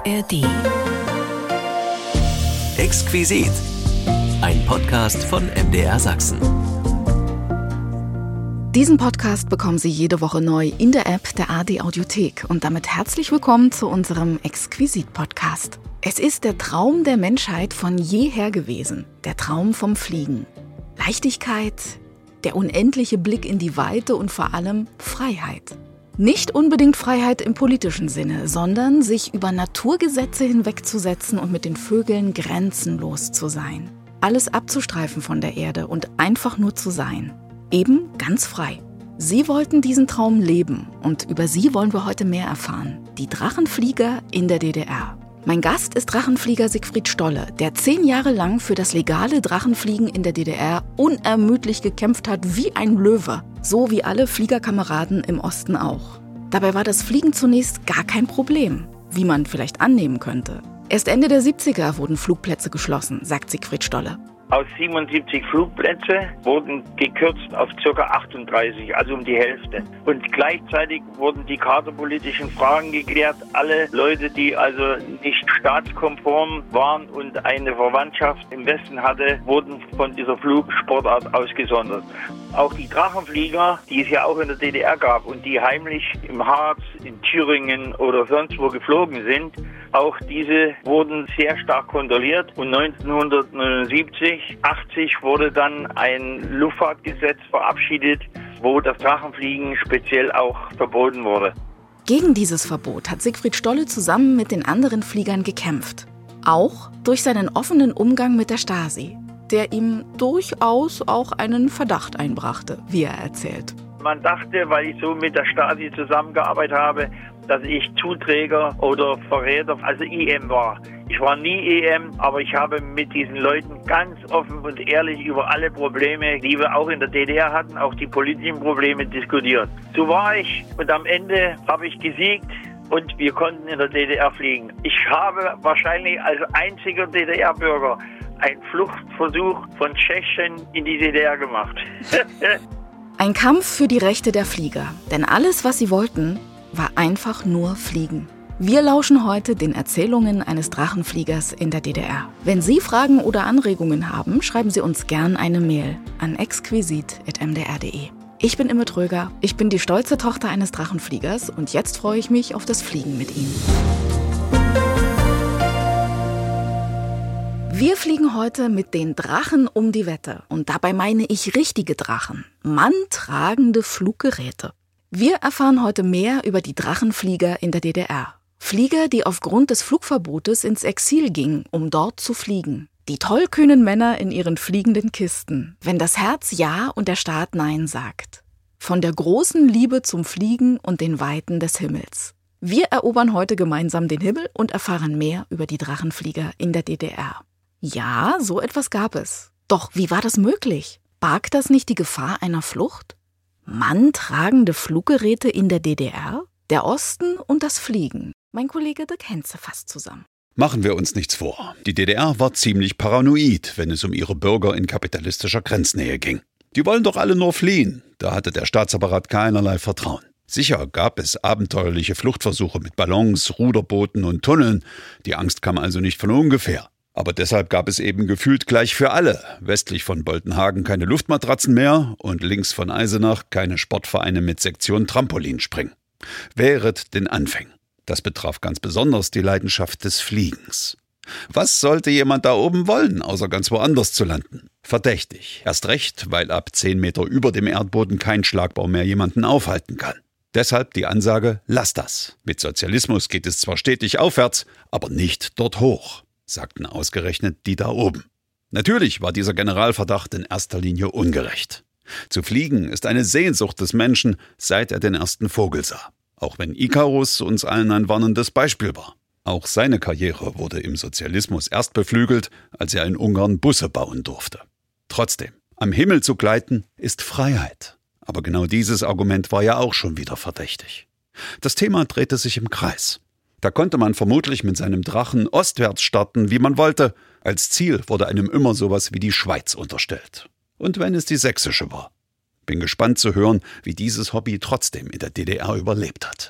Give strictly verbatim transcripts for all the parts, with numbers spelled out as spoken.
A R D. Exquisit. Ein Podcast von M D R Sachsen. Diesen Podcast bekommen Sie jede Woche neu in der App der A R D Audiothek. Und damit herzlich willkommen zu unserem Exquisit-Podcast. Es ist der Traum der Menschheit von jeher gewesen. Der Traum vom Fliegen. Leichtigkeit, der unendliche Blick in die Weite und vor allem Freiheit. Nicht unbedingt Freiheit im politischen Sinne, sondern sich über Naturgesetze hinwegzusetzen und mit den Vögeln grenzenlos zu sein. Alles abzustreifen von der Erde und einfach nur zu sein. Eben ganz frei. Sie wollten diesen Traum leben und über sie wollen wir heute mehr erfahren. Die Drachenflieger in der D D R. Mein Gast ist Drachenflieger Siegfried Stolle, der zehn Jahre lang für das legale Drachenfliegen in der D D R unermüdlich gekämpft hat wie ein Löwe. So wie alle Fliegerkameraden im Osten auch. Dabei war das Fliegen zunächst gar kein Problem, wie man vielleicht annehmen könnte. Erst Ende der siebziger wurden Flugplätze geschlossen, sagt Siegfried Stolle. Aus siebenundsiebzig Flugplätze wurden gekürzt auf ca. achtunddreißig, also um die Hälfte. Und gleichzeitig wurden die kaderpolitischen Fragen geklärt. Alle Leute, die also nicht staatskonform waren und eine Verwandtschaft im Westen hatte, wurden von dieser Flugsportart ausgesondert. Auch die Drachenflieger, die es ja auch in der D D R gab und die heimlich im Harz, in Thüringen oder sonst wo geflogen sind, auch diese wurden sehr stark kontrolliert. Und neunzehnhundertneunundsiebzig, achtzig wurde dann ein Luftfahrtgesetz verabschiedet, wo das Drachenfliegen speziell auch verboten wurde. Gegen dieses Verbot hat Siegfried Stolle zusammen mit den anderen Fliegern gekämpft. Auch durch seinen offenen Umgang mit der Stasi, der ihm durchaus auch einen Verdacht einbrachte, wie er erzählt. Man dachte, weil ich so mit der Stasi zusammengearbeitet habe, dass ich Zuträger oder Verräter, also I M war. Ich war nie E M, aber ich habe mit diesen Leuten ganz offen und ehrlich über alle Probleme, die wir auch in der D D R hatten, auch die politischen Probleme diskutiert. So war ich und am Ende habe ich gesiegt und wir konnten in der D D R fliegen. Ich habe wahrscheinlich als einziger D D R-Bürger einen Fluchtversuch von Tschechien in die D D R gemacht. Ein Kampf für die Rechte der Flieger. Denn alles, was sie wollten, war einfach nur fliegen. Wir lauschen heute den Erzählungen eines Drachenfliegers in der D D R. Wenn Sie Fragen oder Anregungen haben, schreiben Sie uns gern eine Mail an exquisit at m d r punkt d e. Ich bin Imme Tröger, ich bin die stolze Tochter eines Drachenfliegers und jetzt freue ich mich auf das Fliegen mit Ihnen. Wir fliegen heute mit den Drachen um die Wette. Und dabei meine ich richtige Drachen, manntragende Fluggeräte. Wir erfahren heute mehr über die Drachenflieger in der D D R. Flieger, die aufgrund des Flugverbotes ins Exil gingen, um dort zu fliegen. Die tollkühnen Männer in ihren fliegenden Kisten, wenn das Herz Ja und der Staat Nein sagt. Von der großen Liebe zum Fliegen und den Weiten des Himmels. Wir erobern heute gemeinsam den Himmel und erfahren mehr über die Drachenflieger in der D D R. Ja, so etwas gab es. Doch wie war das möglich? Barg das nicht die Gefahr einer Flucht? Manntragende Fluggeräte in der D D R? Der Osten und das Fliegen. Mein Kollege Dirk Henze fasst zusammen. Machen wir uns nichts vor. Die D D R war ziemlich paranoid, wenn es um ihre Bürger in kapitalistischer Grenznähe ging. Die wollen doch alle nur fliehen. Da hatte der Staatsapparat keinerlei Vertrauen. Sicher gab es abenteuerliche Fluchtversuche mit Ballons, Ruderbooten und Tunneln. Die Angst kam also nicht von ungefähr. Aber deshalb gab es eben gefühlt gleich für alle. Westlich von Boltenhagen keine Luftmatratzen mehr und links von Eisenach keine Sportvereine mit Sektion Trampolinspringen. Wehret den Anfängen. Das betraf ganz besonders die Leidenschaft des Fliegens. Was sollte jemand da oben wollen, außer ganz woanders zu landen? Verdächtig. Erst recht, weil ab zehn Meter über dem Erdboden kein Schlagbau mehr jemanden aufhalten kann. Deshalb die Ansage, lass das. Mit Sozialismus geht es zwar stetig aufwärts, aber nicht dort hoch, sagten ausgerechnet die da oben. Natürlich war dieser Generalverdacht in erster Linie ungerecht. Zu fliegen ist eine Sehnsucht des Menschen, seit er den ersten Vogel sah. Auch wenn Ikarus uns allen ein warnendes Beispiel war. Auch seine Karriere wurde im Sozialismus erst beflügelt, als er in Ungarn Busse bauen durfte. Trotzdem, am Himmel zu gleiten ist Freiheit. Aber genau dieses Argument war ja auch schon wieder verdächtig. Das Thema drehte sich im Kreis. Da konnte man vermutlich mit seinem Drachen ostwärts starten, wie man wollte. Als Ziel wurde einem immer sowas wie die Schweiz unterstellt. Und wenn es die sächsische war. Bin gespannt zu hören, wie dieses Hobby trotzdem in der D D R überlebt hat.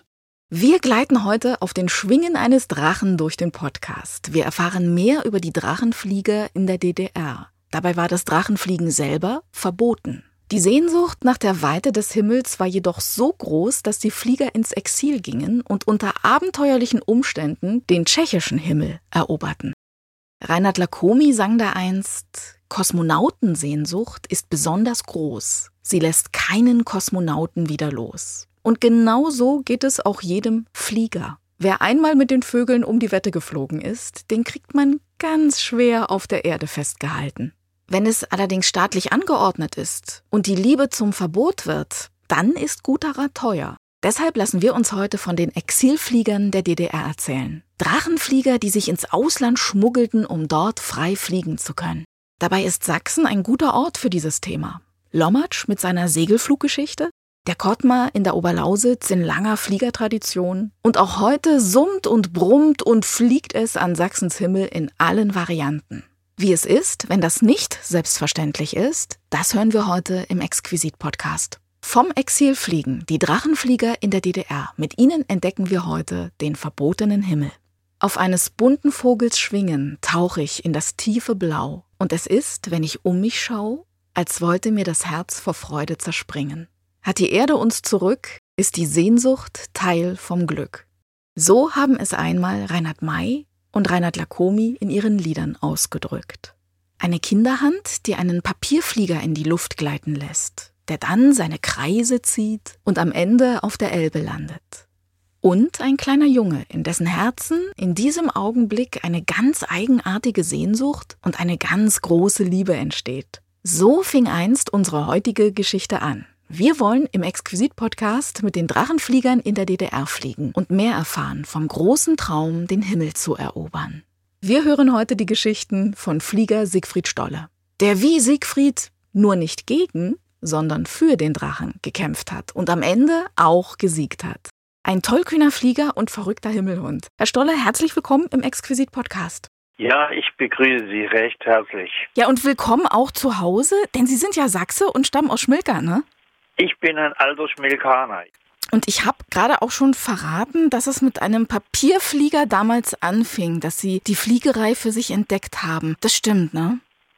Wir gleiten heute auf den Schwingen eines Drachen durch den Podcast. Wir erfahren mehr über die Drachenflieger in der D D R. Dabei war das Drachenfliegen selber verboten. Die Sehnsucht nach der Weite des Himmels war jedoch so groß, dass die Flieger ins Exil gingen und unter abenteuerlichen Umständen den tschechischen Himmel eroberten. Reinhard Lacomi sang da einst: Kosmonautensehnsucht ist besonders groß. Sie lässt keinen Kosmonauten wieder los. Und genau so geht es auch jedem Flieger. Wer einmal mit den Vögeln um die Wette geflogen ist, den kriegt man ganz schwer auf der Erde festgehalten. Wenn es allerdings staatlich angeordnet ist und die Liebe zum Verbot wird, dann ist guter Rat teuer. Deshalb lassen wir uns heute von den Exilfliegern der D D R erzählen. Drachenflieger, die sich ins Ausland schmuggelten, um dort frei fliegen zu können. Dabei ist Sachsen ein guter Ort für dieses Thema. Lommatsch mit seiner Segelfluggeschichte, der Kottmar in der Oberlausitz in langer Fliegertradition. Und auch heute summt und brummt und fliegt es an Sachsens Himmel in allen Varianten. Wie es ist, wenn das nicht selbstverständlich ist, das hören wir heute im Exquisit-Podcast. Vom Exilfliegen, die Drachenflieger in der D D R. Mit ihnen entdecken wir heute den verbotenen Himmel. Auf eines bunten Vogels Schwingen tauche ich in das tiefe Blau. Und es ist, wenn ich um mich schaue, als wollte mir das Herz vor Freude zerspringen. Hat die Erde uns zurück, ist die Sehnsucht Teil vom Glück. So haben es einmal Reinhard May und Reinhard Lacomi in ihren Liedern ausgedrückt. Eine Kinderhand, die einen Papierflieger in die Luft gleiten lässt, der dann seine Kreise zieht und am Ende auf der Elbe landet. Und ein kleiner Junge, in dessen Herzen in diesem Augenblick eine ganz eigenartige Sehnsucht und eine ganz große Liebe entsteht. So fing einst unsere heutige Geschichte an. Wir wollen im Exquisit-Podcast mit den Drachenfliegern in der D D R fliegen und mehr erfahren vom großen Traum, den Himmel zu erobern. Wir hören heute die Geschichten von Flieger Siegfried Stolle, der wie Siegfried nur nicht gegen, sondern für den Drachen gekämpft hat und am Ende auch gesiegt hat. Ein tollkühner Flieger und verrückter Himmelhund. Herr Stolle, herzlich willkommen im Exquisit-Podcast. Ja, ich begrüße Sie recht herzlich. Ja, und willkommen auch zu Hause, denn Sie sind ja Sachse und stammen aus Schmilka, ne? Ich bin ein alter Schmilkaner. Und ich habe gerade auch schon verraten, dass es mit einem Papierflieger damals anfing, dass Sie die Fliegerei für sich entdeckt haben. Das stimmt, ne?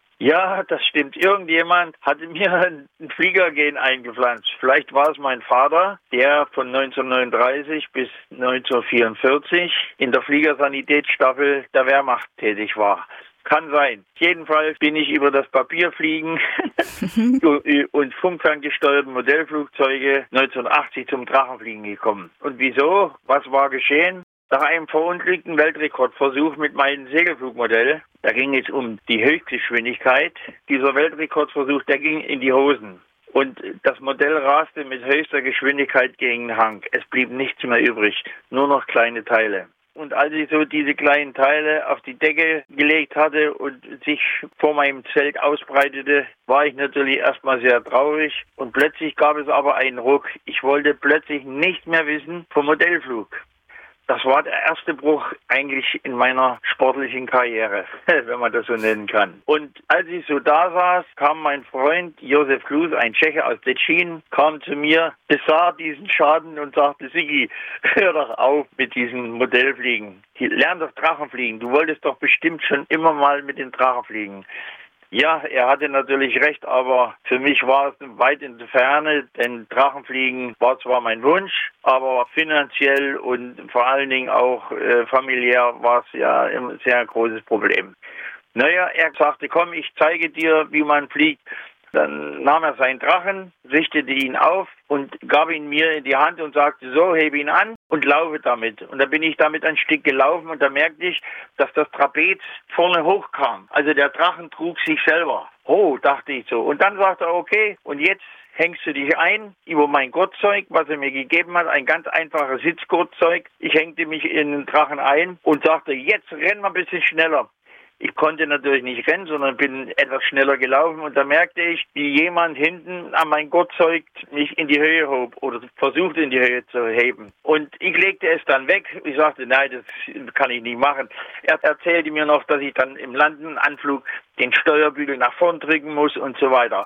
Ja, das stimmt. Irgendjemand hatte mir ein Fliegergen eingepflanzt. Vielleicht war es mein Vater, der von neunzehnhundertneununddreißig bis neunzehnhundertvierundvierzig in der Fliegersanitätsstaffel der Wehrmacht tätig war. Kann sein. Jedenfalls bin ich über das Papierfliegen und funkferngesteuerte Modellflugzeuge neunzehnhundertachtzig zum Drachenfliegen gekommen. Und wieso? Was war geschehen? Nach einem verunglückten Weltrekordversuch mit meinem Segelflugmodell, da ging es um die Höchstgeschwindigkeit. Dieser Weltrekordversuch, der ging in die Hosen. Und das Modell raste mit höchster Geschwindigkeit gegen den Hang. Es blieb nichts mehr übrig, nur noch kleine Teile. Und als ich so diese kleinen Teile auf die Decke gelegt hatte und sich vor meinem Zelt ausbreitete, war ich natürlich erstmal sehr traurig. Und plötzlich gab es aber einen Ruck. Ich wollte plötzlich nicht mehr wissen vom Modellflug. Das war der erste Bruch eigentlich in meiner sportlichen Karriere, wenn man das so nennen kann. Und als ich so da saß, kam mein Freund Josef Klus, ein Tscheche aus Tetschin, kam zu mir, besah diesen Schaden und sagte: Sigi, hör doch auf mit diesem Modellfliegen. Lern doch Drachenfliegen. Du wolltest doch bestimmt schon immer mal mit den Drachen fliegen. Ja, er hatte natürlich recht, aber für mich war es weit in der Ferne, denn Drachenfliegen war zwar mein Wunsch, aber finanziell und vor allen Dingen auch äh, familiär war es ja ein sehr großes Problem. Naja, er sagte: Komm, ich zeige dir, wie man fliegt. Dann nahm er seinen Drachen, richtete ihn auf und gab ihn mir in die Hand und sagte: So, hebe ihn an und laufe damit. Und da bin ich damit ein Stück gelaufen und da merkte ich, dass das Trapez vorne hochkam. Also der Drachen trug sich selber. Oh, dachte ich so. Und dann sagte er: Okay, und jetzt hängst du dich ein über mein Gurtzeug, was er mir gegeben hat, ein ganz einfaches Sitzgurtzeug. Ich hängte mich in den Drachen ein und sagte: Jetzt renn mal ein bisschen schneller. Ich konnte natürlich nicht rennen, sondern bin etwas schneller gelaufen und da merkte ich, wie jemand hinten an mein Gurtzeug mich in die Höhe hob oder versuchte in die Höhe zu heben. Und ich legte es dann weg. Ich sagte: Nein, das kann ich nicht machen. Er erzählte mir noch, dass ich dann im Landenanflug den Steuerbügel nach vorn drücken muss und so weiter.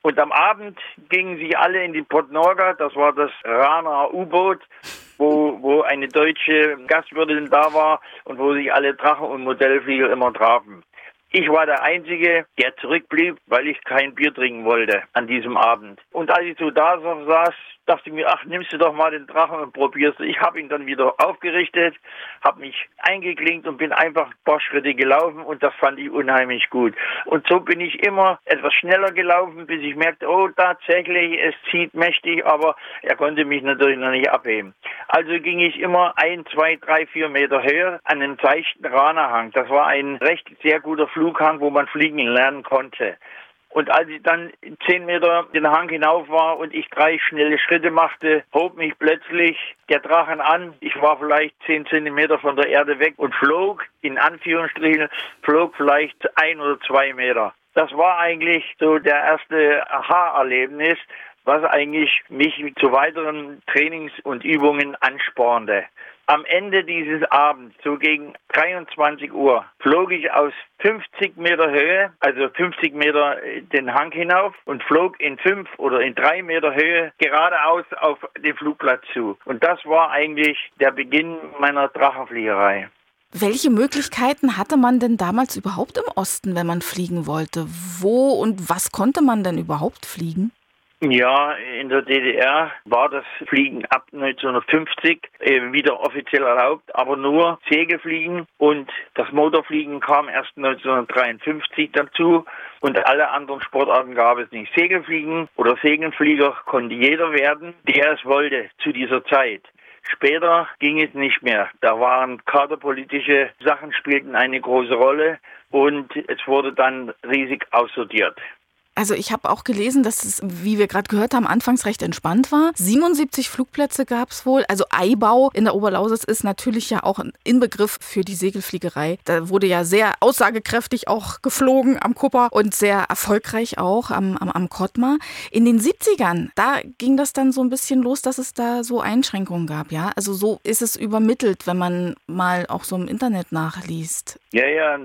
Und am Abend gingen sie alle in die Podnorga, das war das Rana U-Boot, wo, wo eine deutsche Gastwirtin da war und wo sich alle Drachen- und Modellflieger immer trafen. Ich war der Einzige, der zurückblieb, weil ich kein Bier trinken wollte an diesem Abend. Und als ich so da saß, dachte ich mir, ach, nimmst du doch mal den Drachen und probierst. Ich habe ihn dann wieder aufgerichtet, habe mich eingeklinkt und bin einfach ein paar Schritte gelaufen und das fand ich unheimlich gut. Und so bin ich immer etwas schneller gelaufen, bis ich merkte, oh, tatsächlich, es zieht mächtig, aber er konnte mich natürlich noch nicht abheben. Also ging ich immer ein, zwei, drei, vier Meter höher an den seichten Rana-Hang. Das war ein recht sehr guter Flughang, wo man fliegen lernen konnte. Und als ich dann zehn Meter den Hang hinauf war und ich drei schnelle Schritte machte, hob mich plötzlich der Drachen an. Ich war vielleicht zehn Zentimeter von der Erde weg und flog, in Anführungsstrichen, flog vielleicht ein oder zwei Meter. Das war eigentlich so der erste Aha-Erlebnis, was eigentlich mich zu weiteren Trainings und Übungen anspornte. Am Ende dieses Abends, so gegen dreiundzwanzig Uhr, flog ich aus fünfzig Meter Höhe, also fünfzig Meter den Hang hinauf und flog in fünf oder in drei Meter Höhe geradeaus auf den Flugplatz zu. Und das war eigentlich der Beginn meiner Drachenfliegerei. Welche Möglichkeiten hatte man denn damals überhaupt im Osten, wenn man fliegen wollte? Wo und was konnte man denn überhaupt fliegen? Ja, in der D D R war das Fliegen ab neunzehnhundertfünfzig äh, wieder offiziell erlaubt, aber nur Segelfliegen und das Motorfliegen kam erst neunzehnhundertdreiundfünfzig dazu und alle anderen Sportarten gab es nicht. Segelfliegen oder Segelflieger konnte jeder werden, der es wollte zu dieser Zeit. Später ging es nicht mehr. Da waren kaderpolitische Sachen, spielten eine große Rolle und es wurde dann riesig aussortiert. Also ich habe auch gelesen, dass es, wie wir gerade gehört haben, anfangs recht entspannt war. siebenundsiebzig Flugplätze gab es wohl. Also Aibau in der Oberlausitz ist natürlich ja auch ein Inbegriff für die Segelfliegerei. Da wurde ja sehr aussagekräftig auch geflogen am Kupper und sehr erfolgreich auch am, am, am Kottmar. In den siebzigern, da ging das dann so ein bisschen los, dass es da so Einschränkungen gab. Ja, also so ist es übermittelt, wenn man mal auch so im Internet nachliest. Ja, ja,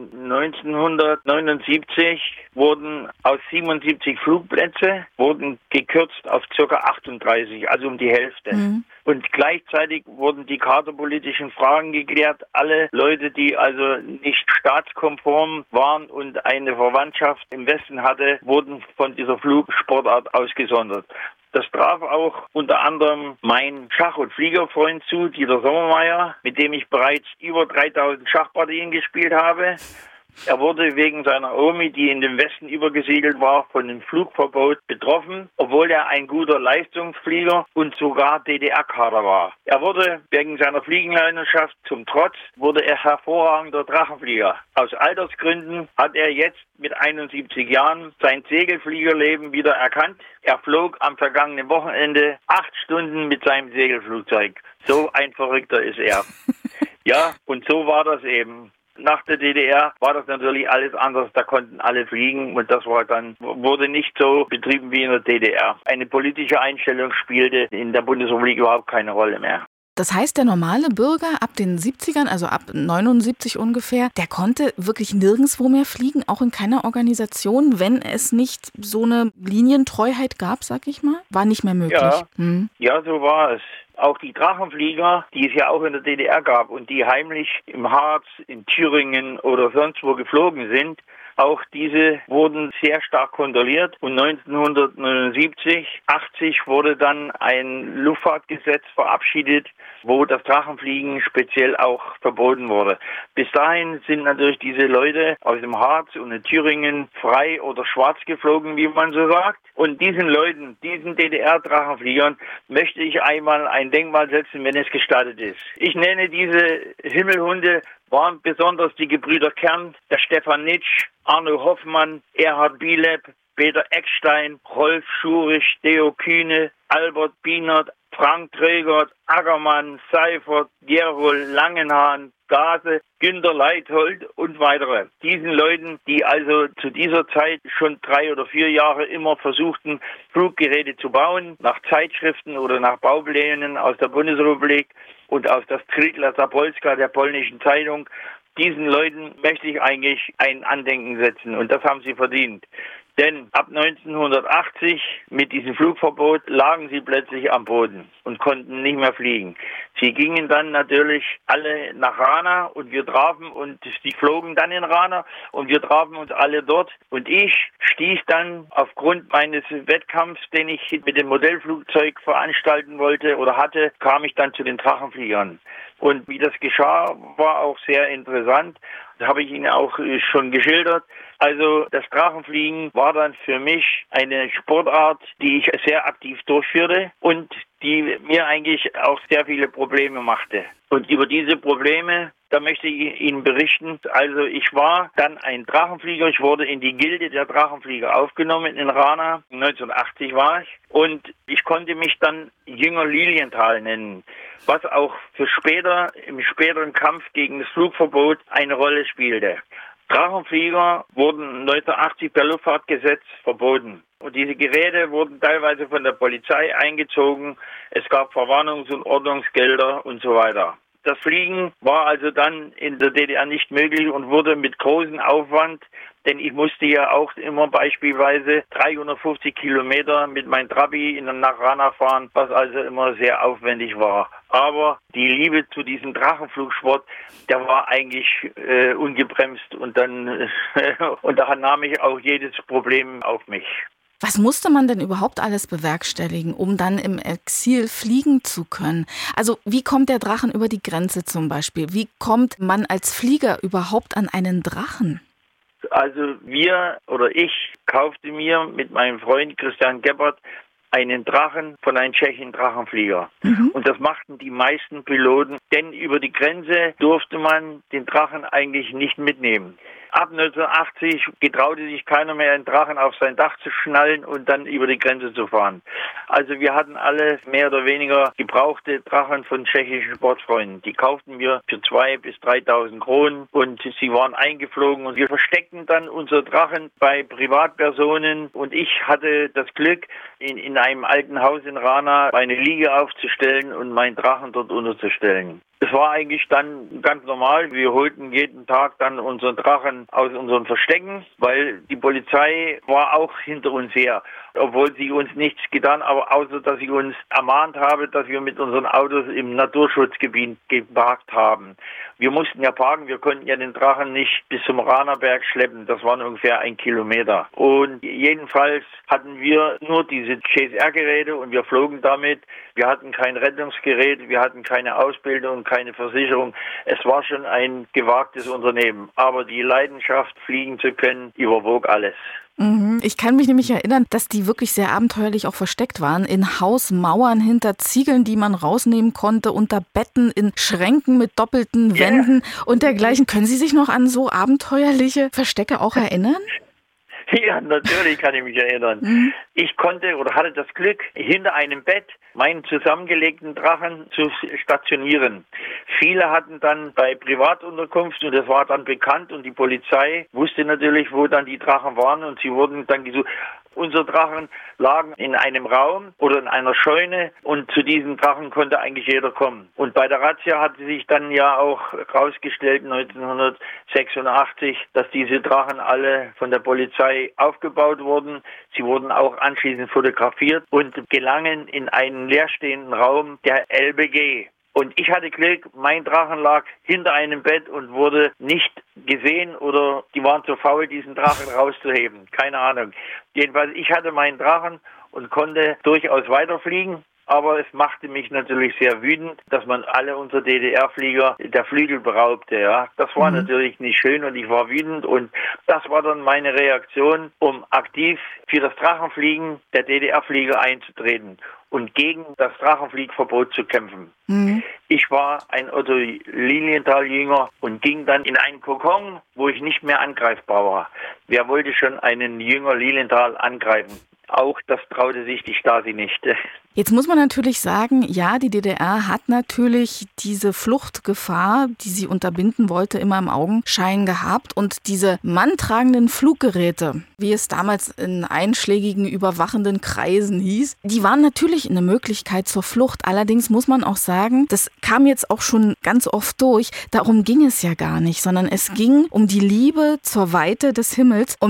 neunzehnhundertneunundsiebzig wurden aus siebenundsiebzig Flugplätze wurden gekürzt auf ca. achtunddreißig, also um die Hälfte. Mhm. Und gleichzeitig wurden die kaderpolitischen Fragen geklärt. Alle Leute, die also nicht staatskonform waren und eine Verwandtschaft im Westen hatte, wurden von dieser Flugsportart ausgesondert. Das traf auch unter anderem mein Schach- und Fliegerfreund zu, Dieter Sommermeier, mit dem ich bereits über dreitausend Schachpartien gespielt habe. Er wurde wegen seiner Omi, die in den Westen übergesiedelt war, von dem Flugverbot betroffen, obwohl er ein guter Leistungsflieger und sogar D D R-Kader war. Er wurde wegen seiner Fliegenleidenschaft zum Trotz, wurde er hervorragender Drachenflieger. Aus Altersgründen hat er jetzt mit einundsiebzig Jahren sein Segelfliegerleben wieder erkannt. Er flog am vergangenen Wochenende acht Stunden mit seinem Segelflugzeug. So ein Verrückter ist er. Ja, und so war das eben. Nach der D D R war das natürlich alles anders, da konnten alle fliegen und das war dann, wurde nicht so betrieben wie in der D D R. Eine politische Einstellung spielte in der Bundesrepublik überhaupt keine Rolle mehr. Das heißt, der normale Bürger ab den siebzigern, also ab neunundsiebzig ungefähr, der konnte wirklich nirgendwo mehr fliegen, auch in keiner Organisation, wenn es nicht so eine Linientreuheit gab, sag ich mal, war nicht mehr möglich. Ja, hm. ja, so war es. Auch die Drachenflieger, die es ja auch in der D D R gab und die heimlich im Harz, in Thüringen oder sonst wo geflogen sind, auch diese wurden sehr stark kontrolliert und neunzehnhundertneunundsiebzig, achtzig wurde dann ein Luftfahrtgesetz verabschiedet, wo das Drachenfliegen speziell auch verboten wurde. Bis dahin sind natürlich diese Leute aus dem Harz und in Thüringen frei oder schwarz geflogen, wie man so sagt. Und diesen Leuten, diesen D D R-Drachenfliegern, möchte ich einmal ein Denkmal setzen, wenn es gestattet ist. Ich nenne diese Himmelhunde waren besonders die Gebrüder Kern, der Stefan Nitsch, Arno Hoffmann, Erhard Bieleb, Peter Eckstein, Rolf Schurich, Theo Kühne, Albert Bienert, Frank Trägert, Ackermann, Seifert, Gerol Langenhahn, Gase, Günter Leithold und weitere. Diesen Leuten, die also zu dieser Zeit schon drei oder vier Jahre immer versuchten, Fluggeräte zu bauen, nach Zeitschriften oder nach Bauplänen aus der Bundesrepublik und aus der Strigla Zapolska, der polnischen Zeitung, diesen Leuten möchte ich eigentlich ein Andenken setzen und das haben sie verdient. Denn ab neunzehnhundertachtzig mit diesem Flugverbot lagen sie plötzlich am Boden und konnten nicht mehr fliegen. Sie gingen dann natürlich alle nach Rana und wir trafen und die flogen dann in Rana und wir trafen uns alle dort. Und ich stieß dann aufgrund meines Wettkampfs, den ich mit dem Modellflugzeug veranstalten wollte oder hatte, kam ich dann zu den Drachenfliegern. Und wie das geschah, war auch sehr interessant. Das habe ich Ihnen auch schon geschildert. Also das Drachenfliegen war dann für mich eine Sportart, die ich sehr aktiv durchführte und die mir eigentlich auch sehr viele Probleme machte. Und über diese Probleme, da möchte ich Ihnen berichten. Also ich war dann ein Drachenflieger. Ich wurde in die Gilde der Drachenflieger aufgenommen in Rana. neunzehnhundertachtzig war ich. Und ich konnte mich dann Jünger Lilienthal nennen, was auch für später, im späteren Kampf gegen das Flugverbot eine Rolle spielte. Drachenflieger wurden neunzehnhundertachtzig per Luftfahrtgesetz verboten. Und diese Geräte wurden teilweise von der Polizei eingezogen. Es gab Verwarnungs- und Ordnungsgelder und so weiter. Das Fliegen war also dann in der D D R nicht möglich und wurde mit großem Aufwand, denn ich musste ja auch immer beispielsweise dreihundertfünfzig Kilometer mit meinem Trabi nach Rana fahren, was also immer sehr aufwendig war. Aber die Liebe zu diesem Drachenflugsport, der war eigentlich äh, ungebremst und dann äh, und da nahm ich auch jedes Problem auf mich. Was musste man denn überhaupt alles bewerkstelligen, um dann im Exil fliegen zu können? Also wie kommt der Drachen über die Grenze zum Beispiel? Wie kommt man als Flieger überhaupt an einen Drachen? Also wir oder ich kaufte mir mit meinem Freund Christian Gebhardt einen Drachen von einem tschechischen Drachenflieger. Mhm. Und das machten die meisten Piloten, denn über die Grenze durfte man den Drachen eigentlich nicht mitnehmen. Ab neunzehnhundertachtzig getraute sich keiner mehr, einen Drachen auf sein Dach zu schnallen und dann über die Grenze zu fahren. Also wir hatten alle mehr oder weniger gebrauchte Drachen von tschechischen Sportfreunden. Die kauften wir für zweitausend bis dreitausend Kronen und sie waren eingeflogen und wir versteckten dann unsere Drachen bei Privatpersonen. Und ich hatte das Glück, in, in einem alten Haus in Rana eine Liege aufzustellen und meinen Drachen dort unterzustellen. Es war eigentlich dann ganz normal. Wir holten jeden Tag dann unseren Drachen aus unseren Verstecken, weil die Polizei war auch hinter uns her, obwohl sie uns nichts getan, aber außer dass sie uns ermahnt habe, dass wir mit unseren Autos im Naturschutzgebiet geparkt haben. Wir mussten ja parken, wir konnten ja den Drachen nicht bis zum Ranerberg schleppen, das waren ungefähr ein Kilometer. Und jedenfalls hatten wir nur diese G S R-Geräte und wir flogen damit. Wir hatten kein Rettungsgerät, wir hatten keine Ausbildung, keine Versicherung. Es war schon ein gewagtes Unternehmen, aber die Leidenschaft, fliegen zu können, überwog alles. Ich kann mich nämlich erinnern, dass die wirklich sehr abenteuerlich auch versteckt waren. In Hausmauern, hinter Ziegeln, die man rausnehmen konnte, unter Betten, in Schränken mit doppelten Wänden yeah. und dergleichen. Können Sie sich noch an so abenteuerliche Verstecke auch erinnern? Ja, natürlich kann ich mich erinnern. Mhm. Ich konnte oder hatte das Glück, hinter einem Bett meinen zusammengelegten Drachen zu stationieren. Viele hatten dann bei Privatunterkunft, und das war dann bekannt, und die Polizei wusste natürlich, wo dann die Drachen waren, und sie wurden dann gesucht. Unsere Drachen lagen in einem Raum oder in einer Scheune und zu diesen Drachen konnte eigentlich jeder kommen. Und bei der Razzia hat sich dann ja auch herausgestellt, neunzehnhundertsechsundachtzig, dass diese Drachen alle von der Polizei aufgebaut wurden. Sie wurden auch anschließend fotografiert und gelangen in einen leerstehenden Raum der L B G. Und ich hatte Glück, mein Drachen lag hinter einem Bett und wurde nicht gesehen oder die waren zu faul, diesen Drachen rauszuheben. Keine Ahnung. Jedenfalls, ich hatte meinen Drachen und konnte durchaus weiterfliegen. Aber es machte mich natürlich sehr wütend, dass man alle unsere D D R-Flieger der Flügel beraubte. Ja, das war mhm. natürlich nicht schön und ich war wütend. Und das war dann meine Reaktion, um aktiv für das Drachenfliegen der D D R-Flieger einzutreten und gegen das Drachenfliegverbot zu kämpfen. Mhm. Ich war ein Otto Lilienthal-Jünger und ging dann in einen Kokon, wo ich nicht mehr angreifbar war. Wer wollte schon einen Jünger Lilienthal angreifen? Auch das traute sich die Stasi nicht. Jetzt muss man natürlich sagen, ja, die D D R hat natürlich diese Fluchtgefahr, die sie unterbinden wollte, immer im Augenschein gehabt. Und diese manntragenden Fluggeräte, wie es damals in einschlägigen, überwachenden Kreisen hieß, die waren natürlich eine Möglichkeit zur Flucht. Allerdings muss man auch sagen, das kam jetzt auch schon ganz oft durch, darum ging es ja gar nicht, sondern es ging um die Liebe zur Weite des Himmels. Und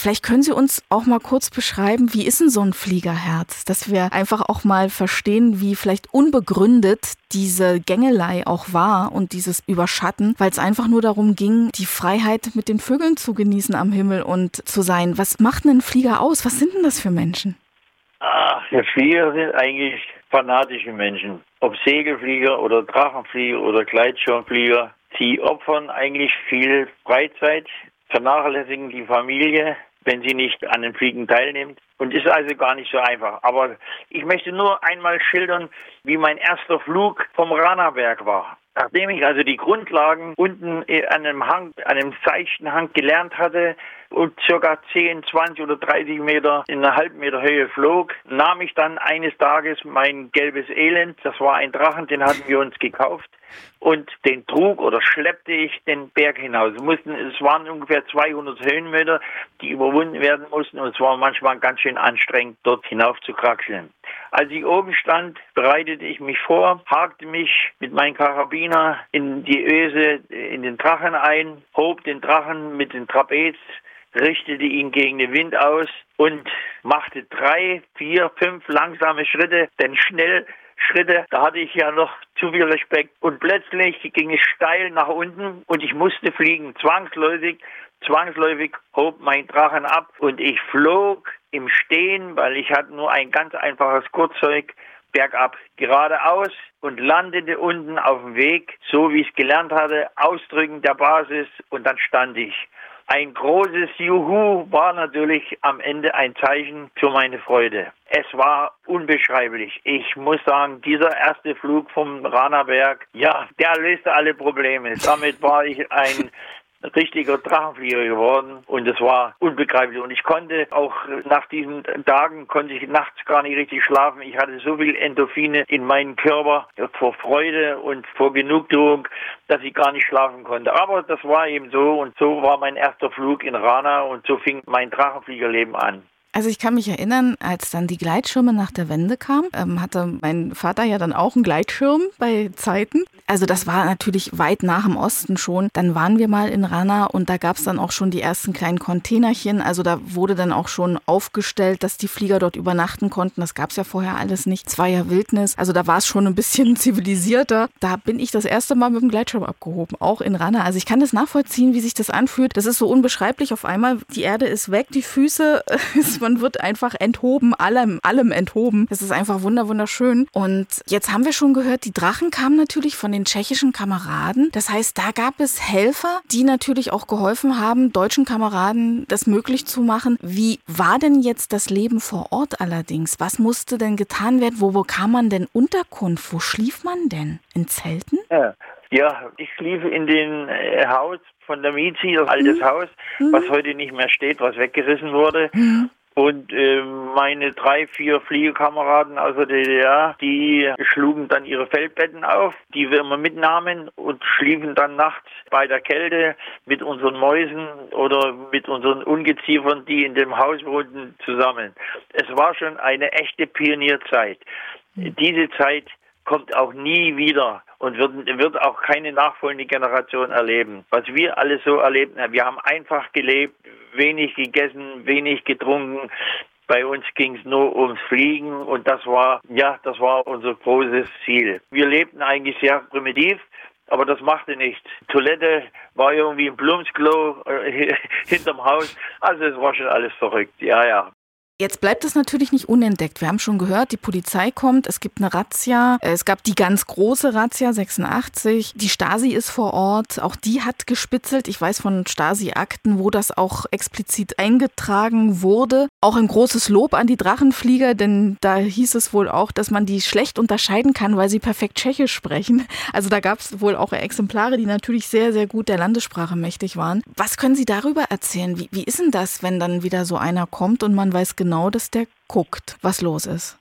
Vielleicht können Sie uns auch mal kurz beschreiben, wie ist denn so ein Fliegerherz? Dass wir einfach auch mal verstehen, wie vielleicht unbegründet diese Gängelei auch war und dieses Überschatten, weil es einfach nur darum ging, die Freiheit mit den Vögeln zu genießen am Himmel und zu sein. Was macht denn ein Flieger aus? Was sind denn das für Menschen? Ach, die Flieger sind eigentlich fanatische Menschen. Ob Segelflieger oder Drachenflieger oder Gleitschirmflieger. Sie opfern eigentlich viel Freizeit, vernachlässigen die Familie, wenn sie nicht an den Fliegen teilnimmt. Und ist also gar nicht so einfach. Aber ich möchte nur einmal schildern, wie mein erster Flug vom Ranaberg war. Nachdem ich also die Grundlagen unten an einem Hang, an einem seichten Hang gelernt hatte und circa zehn, zwanzig oder dreißig Meter in einer halben Meter Höhe flog, nahm ich dann eines Tages mein gelbes Elend, das war ein Drachen, den hatten wir uns gekauft, und den trug oder schleppte ich den Berg hinaus. Es mussten, es waren ungefähr zweihundert Höhenmeter, die überwunden werden mussten, und es war manchmal ganz schön anstrengend, dort hinauf zu kraxeln. Als ich oben stand, bereitete ich mich vor, hakte mich mit meinem Karabiner in die Öse, in den Drachen ein, hob den Drachen mit dem Trapez, richtete ihn gegen den Wind aus und machte drei, vier, fünf langsame Schritte, denn schnell Schritte, da hatte ich ja noch zu viel Respekt. Und plötzlich ging es steil nach unten und ich musste fliegen. Zwangsläufig, zwangsläufig hob mein Drachen ab und ich flog im Stehen, weil ich hatte nur ein ganz einfaches Kurzzeug, bergab geradeaus und landete unten auf dem Weg, so wie ich es gelernt hatte, Ausdrücken der Basis, und dann stand ich. Ein großes Juhu war natürlich am Ende ein Zeichen für meine Freude. Es war unbeschreiblich. Ich muss sagen, dieser erste Flug vom Ranaberg, ja, der löste alle Probleme. Damit war ich ein richtiger Drachenflieger geworden und es war unbegreiflich. Und ich konnte auch nach diesen Tagen, konnte ich nachts gar nicht richtig schlafen. Ich hatte so viel Endorphine in meinem Körper vor Freude und vor Genugtuung, dass ich gar nicht schlafen konnte. Aber das war eben so, und so war mein erster Flug in Rana und so fing mein Drachenfliegerleben an. Also ich kann mich erinnern, als dann die Gleitschirme nach der Wende kamen, ähm, hatte mein Vater ja dann auch einen Gleitschirm bei Zeiten. Also das war natürlich weit nach dem Osten schon. Dann waren wir mal in Rana und da gab es dann auch schon die ersten kleinen Containerchen. Also da wurde dann auch schon aufgestellt, dass die Flieger dort übernachten konnten. Das gab es ja vorher alles nicht. Es war ja Wildnis. Also da war es schon ein bisschen zivilisierter. Da bin ich das erste Mal mit dem Gleitschirm abgehoben, auch in Rana. Also ich kann das nachvollziehen, wie sich das anfühlt. Das ist so unbeschreiblich. Auf einmal, die Erde ist weg, die Füße, man wird einfach enthoben, allem, allem enthoben. Das ist einfach wunder, wunderschön. Und jetzt haben wir schon gehört, die Drachen kamen natürlich von den tschechischen Kameraden. Das heißt, da gab es Helfer, die natürlich auch geholfen haben, deutschen Kameraden das möglich zu machen. Wie war denn jetzt das Leben vor Ort allerdings? Was musste denn getan werden? Wo bekam man denn Unterkunft? Wo schlief man denn? In Zelten? Ja, ja ich schlief in dem äh, Haus von der Mizi, das altes mhm. Haus, was heute nicht mehr steht, was weggerissen wurde. Mhm. Und äh, meine drei, vier Fliegerkameraden aus der D D R, die schlugen dann ihre Feldbetten auf, die wir immer mitnahmen, und schliefen dann nachts bei der Kälte mit unseren Mäusen oder mit unseren Ungeziefern, die in dem Haus wohnten, zusammen. Es war schon eine echte Pionierzeit. Diese Zeit kommt auch nie wieder und wird, wird auch keine nachfolgende Generation erleben. Was wir alles so erlebt haben, wir haben einfach gelebt, wenig gegessen, wenig getrunken. Bei uns ging es nur ums Fliegen und das war, ja, das war unser großes Ziel. Wir lebten eigentlich sehr primitiv, aber das machte nichts. Toilette war irgendwie ein Plumpsklo äh, hinterm Haus, also es war schon alles verrückt, ja, ja. Jetzt bleibt es natürlich nicht unentdeckt. Wir haben schon gehört, die Polizei kommt, es gibt eine Razzia, es gab die ganz große Razzia sechsundachtzig, die Stasi ist vor Ort, auch die hat gespitzelt. Ich weiß von Stasi-Akten, wo das auch explizit eingetragen wurde. Auch ein großes Lob an die Drachenflieger, denn da hieß es wohl auch, dass man die schlecht unterscheiden kann, weil sie perfekt Tschechisch sprechen. Also da gab es wohl auch Exemplare, die natürlich sehr, sehr gut der Landessprache mächtig waren. Was können Sie darüber erzählen? Wie, wie ist denn das, wenn dann wieder so einer kommt und man weiß genau, dass der guckt, was los ist?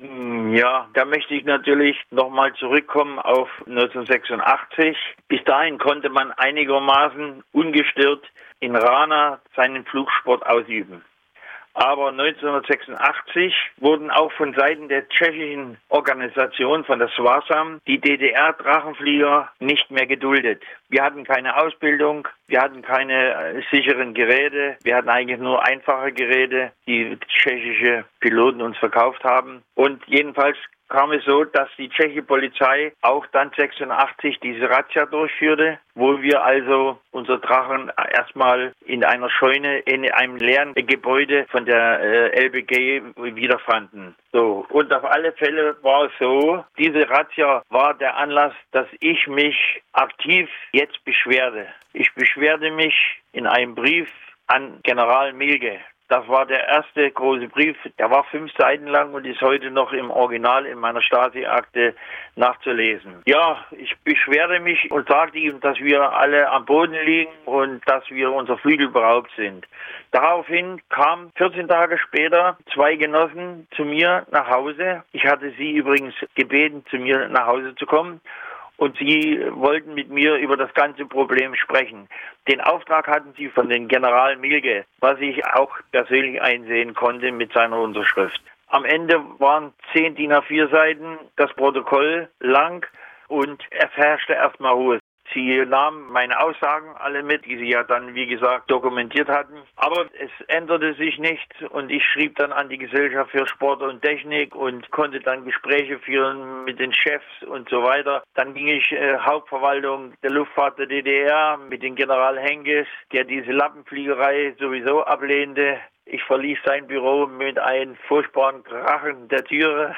Ja, da möchte ich natürlich nochmal zurückkommen auf neunzehnhundertsechsundachtzig. Bis dahin konnte man einigermaßen ungestört in Rana seinen Flugsport ausüben. Aber neunzehnhundertsechsundachtzig wurden auch von Seiten der tschechischen Organisation, von der Swasam, die D D R-Drachenflieger nicht mehr geduldet. Wir hatten keine Ausbildung, wir hatten keine äh, sicheren Geräte, wir hatten eigentlich nur einfache Geräte, die tschechische Piloten uns verkauft haben. Und jedenfalls kam es so, dass die tschechische Polizei auch dann sechsundachtzig diese Razzia durchführte, wo wir also unser Drachen erstmal in einer Scheune in einem leeren Gebäude von der äh, L B G wiederfanden. So, und auf alle Fälle war es so, diese Razzia war der Anlass, dass ich mich aktiv jetzt beschwerde. Ich beschwerde mich in einem Brief an General Milge. Das war der erste große Brief, der war fünf Seiten lang und ist heute noch im Original in meiner Stasi-Akte nachzulesen. Ja, ich beschwerte mich und sagte ihm, dass wir alle am Boden liegen und dass wir unser Flügel beraubt sind. Daraufhin kamen vierzehn Tage später zwei Genossen zu mir nach Hause. Ich hatte sie übrigens gebeten, zu mir nach Hause zu kommen. Und sie wollten mit mir über das ganze Problem sprechen. Den Auftrag hatten sie von den General Milge, was ich auch persönlich einsehen konnte mit seiner Unterschrift. Am Ende waren zehn D I N A vier Seiten, das Protokoll lang und es herrschte erstmal Ruhe. Sie nahmen meine Aussagen alle mit, die sie ja dann, wie gesagt, dokumentiert hatten. Aber es änderte sich nichts und ich schrieb dann an die Gesellschaft für Sport und Technik und konnte dann Gespräche führen mit den Chefs und so weiter. Dann ging ich äh, Hauptverwaltung der Luftfahrt der D D R mit dem General Henkes, der diese Lappenfliegerei sowieso ablehnte. Ich verließ sein Büro mit einem furchtbaren Krachen der Türe.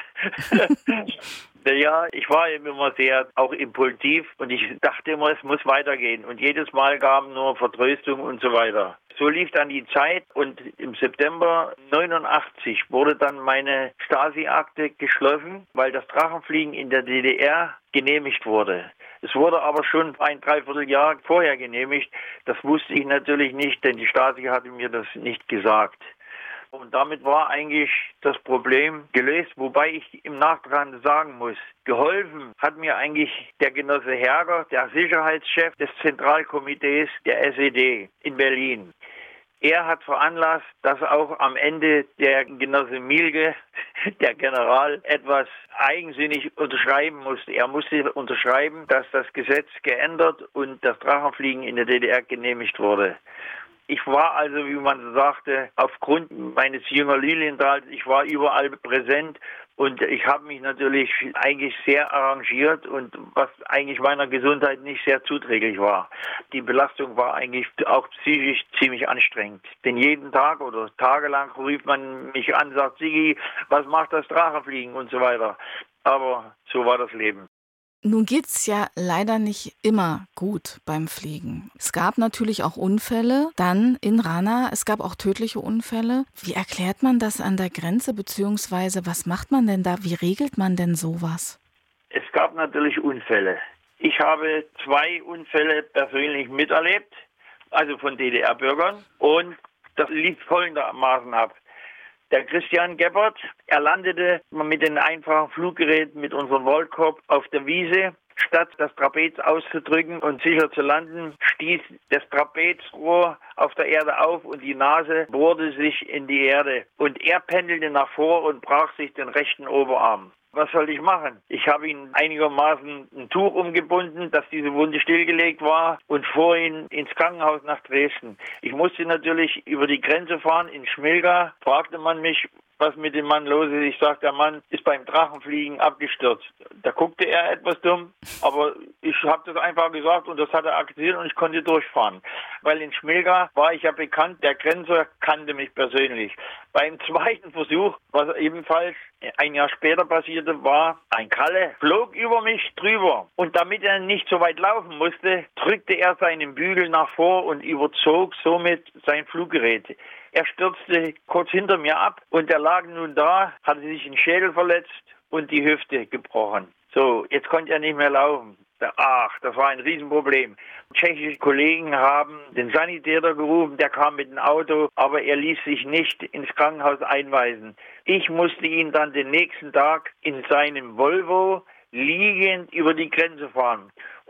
Ja, ich war eben immer sehr auch impulsiv und ich dachte immer, es muss weitergehen. Und jedes Mal gaben nur Vertröstung und so weiter. So lief dann die Zeit und im September neunundachtzig wurde dann meine Stasi-Akte geschlossen, weil das Drachenfliegen in der D D R genehmigt wurde. Es wurde aber schon ein Dreivierteljahr vorher genehmigt. Das wusste ich natürlich nicht, denn die Stasi hatte mir das nicht gesagt. Und damit war eigentlich das Problem gelöst, wobei ich im Nachgang sagen muss, geholfen hat mir eigentlich der Genosse Herger, der Sicherheitschef des Zentralkomitees der S E D in Berlin. Er hat veranlasst, dass auch am Ende der Genosse Milge, der General, etwas eigensinnig unterschreiben musste. Er musste unterschreiben, dass das Gesetz geändert und das Drachenfliegen in der D D R genehmigt wurde. Ich war also, wie man so sagte, aufgrund meines Jünger Lilienthal's, ich war überall präsent und ich habe mich natürlich eigentlich sehr arrangiert und was eigentlich meiner Gesundheit nicht sehr zuträglich war. Die Belastung war eigentlich auch psychisch ziemlich anstrengend. Denn jeden Tag oder tagelang rief man mich an, sagt, Sigi, was macht das Drachenfliegen und so weiter. Aber so war das Leben. Nun geht's ja leider nicht immer gut beim Fliegen. Es gab natürlich auch Unfälle, dann in Rana, es gab auch tödliche Unfälle. Wie erklärt man das an der Grenze, beziehungsweise was macht man denn da, wie regelt man denn sowas? Es gab natürlich Unfälle. Ich habe zwei Unfälle persönlich miterlebt, also von D D R-Bürgern, und das lief folgendermaßen ab. Der Christian Gebert, er landete mit den einfachen Fluggeräten mit unserem Volkop auf der Wiese. Statt das Trapez auszudrücken und sicher zu landen, stieß das Trapezrohr auf der Erde auf und die Nase bohrte sich in die Erde. Und er pendelte nach vor und brach sich den rechten Oberarm. Was soll ich machen? Ich habe ihn einigermaßen ein Tuch umgebunden, dass diese Wunde stillgelegt war und fuhr ihn ins Krankenhaus nach Dresden. Ich musste natürlich über die Grenze fahren. In Schmilga fragte man mich, was mit dem Mann los ist. Ich sagte, der Mann ist beim Drachenfliegen abgestürzt. Da guckte er etwas dumm, aber ich habe das einfach gesagt und das hat er akzeptiert und ich konnte durchfahren. Weil in Schmilga war ich ja bekannt, der Grenzer kannte mich persönlich. Beim zweiten Versuch, was ebenfalls ein Jahr später passierte, war, ein Kalle flog über mich drüber. Und damit er nicht so weit laufen musste, drückte er seinen Bügel nach vor und überzog somit sein Fluggerät. Er stürzte kurz hinter mir ab und er lag nun da, hatte sich den Schädel verletzt und die Hüfte gebrochen. So, jetzt konnte er nicht mehr laufen. Ach, das war ein Riesenproblem. Tschechische Kollegen haben den Sanitäter gerufen, der kam mit dem Auto, aber er ließ sich nicht ins Krankenhaus einweisen. Ich musste ihn dann den nächsten Tag in seinem Volvo liegend über die Grenze fahren.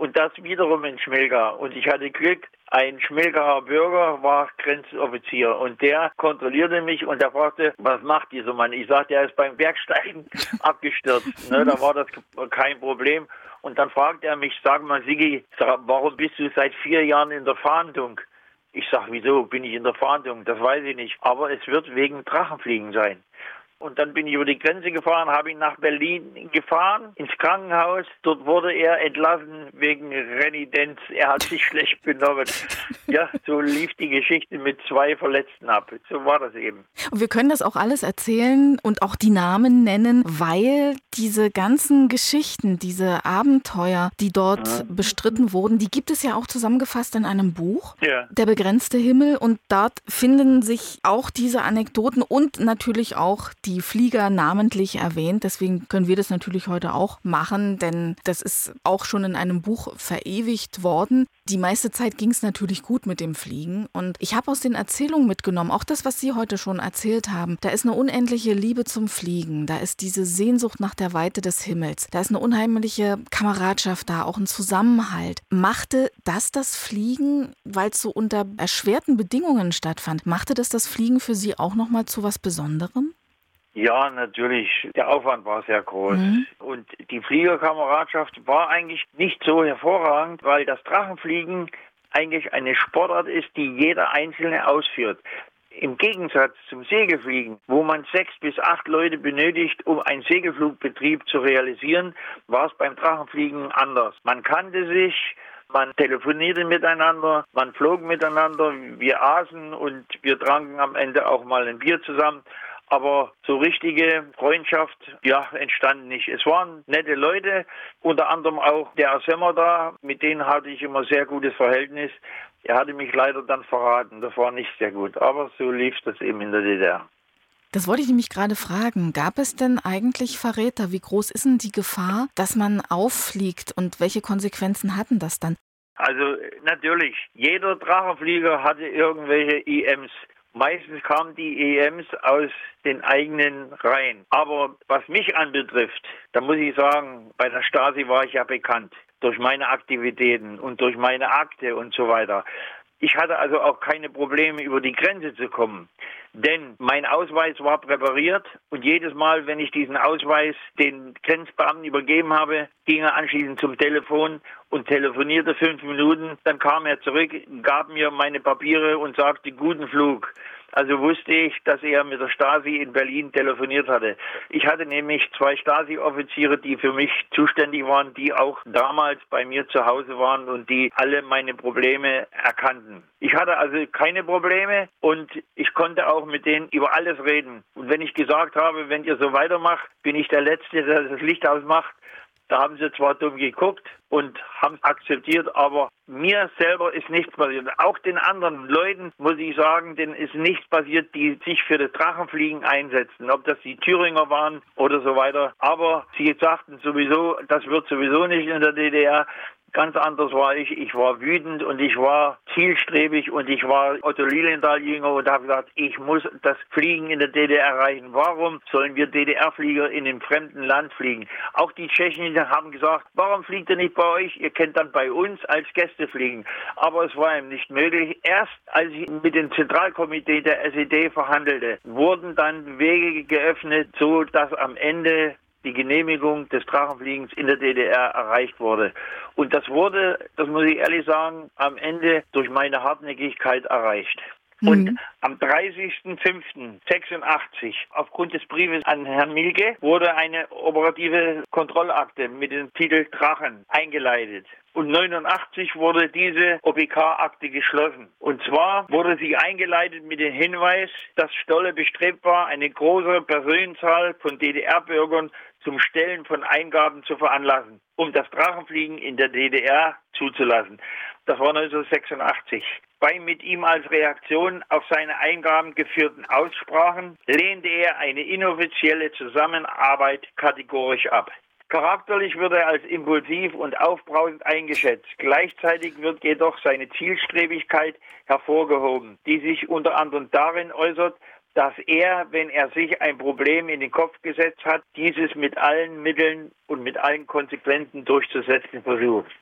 und das wiederum in Schmelga. Und ich hatte Glück, ein Schmelgaer Bürger war Grenzoffizier und der kontrollierte mich und der fragte, was macht dieser Mann? Ich sagte, er ist beim Bergsteigen abgestürzt. Ne, da war das kein Problem. Und dann fragte er mich, sag mal Sigi, warum bist du seit vier Jahren in der Fahndung? Ich sag, wieso bin ich in der Fahndung? Das weiß ich nicht. Aber es wird wegen Drachenfliegen sein. Und dann bin ich über die Grenze gefahren, habe ihn nach Berlin gefahren, ins Krankenhaus. Dort wurde er entlassen wegen Renidenz. Er hat sich schlecht benommen. Ja, so lief die Geschichte mit zwei Verletzten ab. So war das eben. Und wir können das auch alles erzählen und auch die Namen nennen, weil diese ganzen Geschichten, diese Abenteuer, die dort ja. bestritten wurden, die gibt es ja auch zusammengefasst in einem Buch, ja. Der begrenzte Himmel. Und dort finden sich auch diese Anekdoten und natürlich auch die die Flieger namentlich erwähnt. Deswegen können wir das natürlich heute auch machen, denn das ist auch schon in einem Buch verewigt worden. Die meiste Zeit ging es natürlich gut mit dem Fliegen. Und ich habe aus den Erzählungen mitgenommen, auch das, was Sie heute schon erzählt haben, da ist eine unendliche Liebe zum Fliegen. Da ist diese Sehnsucht nach der Weite des Himmels. Da ist eine unheimliche Kameradschaft da, auch ein Zusammenhalt. Machte das das Fliegen, weil es so unter erschwerten Bedingungen stattfand, machte das das Fliegen für Sie auch nochmal zu was Besonderem? Ja, natürlich. Der Aufwand war sehr groß. Mhm. Und die Fliegerkameradschaft war eigentlich nicht so hervorragend, weil das Drachenfliegen eigentlich eine Sportart ist, die jeder Einzelne ausführt. Im Gegensatz zum Segelfliegen, wo man sechs bis acht Leute benötigt, um einen Segelflugbetrieb zu realisieren, war es beim Drachenfliegen anders. Man kannte sich, man telefonierte miteinander, man flog miteinander, wir aßen und wir tranken am Ende auch mal ein Bier zusammen. Aber so richtige Freundschaft, ja, entstand nicht. Es waren nette Leute, unter anderem auch der Semmer da, mit denen hatte ich immer sehr gutes Verhältnis. Er hatte mich leider dann verraten, das war nicht sehr gut. Aber so lief das eben in der D D R. Das wollte ich nämlich gerade fragen. Gab es denn eigentlich Verräter? Wie groß ist denn die Gefahr, dass man auffliegt und welche Konsequenzen hatten das dann? Also natürlich, jeder Drachenflieger hatte irgendwelche I Ms. Meistens kamen die E Ms aus den eigenen Reihen. Aber was mich anbetrifft, da muss ich sagen, bei der Stasi war ich ja bekannt. Durch meine Aktivitäten und durch meine Akte und so weiter. Ich hatte also auch keine Probleme, über die Grenze zu kommen. Denn mein Ausweis war präpariert und jedes Mal, wenn ich diesen Ausweis den Grenzbeamten übergeben habe, ging er anschließend zum Telefon und telefonierte fünf Minuten. Dann kam er zurück, gab mir meine Papiere und sagte, guten Flug. Also wusste ich, dass er mit der Stasi in Berlin telefoniert hatte. Ich hatte nämlich zwei Stasi-Offiziere, die für mich zuständig waren, die auch damals bei mir zu Hause waren und die alle meine Probleme erkannten. Ich hatte also keine Probleme und ich konnte auch mit denen über alles reden. Und wenn ich gesagt habe, wenn ihr so weitermacht, bin ich der Letzte, der das Licht ausmacht. Da haben sie zwar dumm geguckt und haben es akzeptiert, aber mir selber ist nichts passiert. Auch den anderen Leuten, muss ich sagen, denen ist nichts passiert, die sich für das Drachenfliegen einsetzen. Ob das die Thüringer waren oder so weiter. Aber sie sagten sowieso, das wird sowieso nicht in der D D R. Ganz anders war ich. Ich war wütend und ich war zielstrebig und ich war Otto Lilienthal-Jünger und habe gesagt, ich muss das Fliegen in der D D R erreichen. Warum sollen wir D D R-Flieger in einem fremden Land fliegen? Auch die Tschechen haben gesagt, warum fliegt ihr nicht bei euch? Ihr könnt dann bei uns als Gäste fliegen. Aber es war ihm nicht möglich. Erst als ich mit dem Zentralkomitee der S E D verhandelte, wurden dann Wege geöffnet, so dass am Ende die Genehmigung des Drachenfliegens in der D D R erreicht wurde. Und das wurde, das muss ich ehrlich sagen, am Ende durch meine Hartnäckigkeit erreicht. Mhm. Und am dreißigsten fünften sechsundachtzig, aufgrund des Briefes an Herrn Milke, wurde eine operative Kontrollakte mit dem Titel Drachen eingeleitet. Und neunundachtzig wurde diese O P K-Akte geschlossen. Und zwar wurde sie eingeleitet mit dem Hinweis, dass Stolle bestrebt war, eine große Personenzahl von D D R-Bürgern zum Stellen von Eingaben zu veranlassen, um das Drachenfliegen in der D D R zuzulassen. Das war neunzehnhundertsechsundachtzig. Bei mit ihm als Reaktion auf seine Eingaben geführten Aussprachen lehnte er eine inoffizielle Zusammenarbeit kategorisch ab. Charakterlich wird er als impulsiv und aufbrausend eingeschätzt. Gleichzeitig wird jedoch seine Zielstrebigkeit hervorgehoben, die sich unter anderem darin äußert, dass er, wenn er sich ein Problem in den Kopf gesetzt hat, dieses mit allen Mitteln und mit allen Konsequenzen durchzusetzen versucht.